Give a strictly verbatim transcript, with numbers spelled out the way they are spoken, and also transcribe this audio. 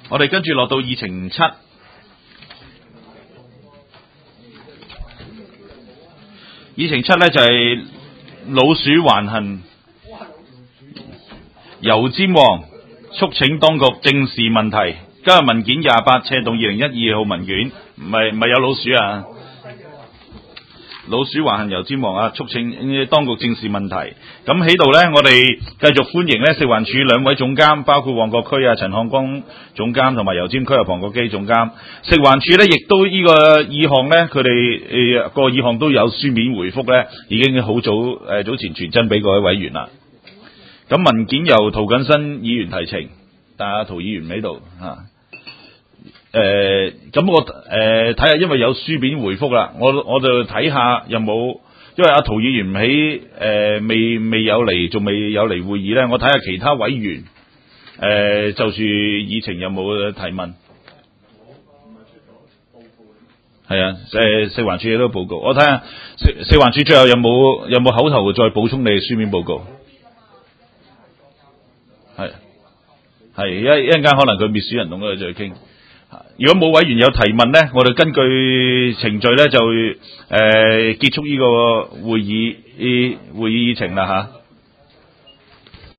我哋跟住落到議程七，議程七咧就係老鼠橫行，油尖旺促請當局正視問題。今日文件廿八，斜動二零一二號文件，唔係唔係有老鼠啊！老鼠橫行油尖旺啊，促請當局正視問題。咁喺度呢，我哋繼續歡迎呢食環署兩位總監，包括旺角區啊陳漢光總監同埋油尖區啊龐國基總監。食環署呢亦都呢個議項呢，佢哋誒個議項都有書面回覆呢，已經好早誒、呃、早前傳真俾各位委員啦。咁文件由涂謹申議員提呈，但係阿涂議員唔喺度嚇。誒咁、呃、我誒睇下，因為有書面回覆啦，我我就睇下有冇，因為阿涂議員唔喺誒未未有嚟，仲未有嚟會議咧，我睇下其他委員誒、呃、就住議程有冇提問。係啊，誒食環署亦都報告，我睇下食食環署最後有冇有冇口頭再補充你嘅書面報告。係係一一陣間可能佢滅鼠人動嗰度再傾。如果冇委員有提問呢，我哋根據程序呢就誒、呃、結束呢個會議會議議程啦嚇。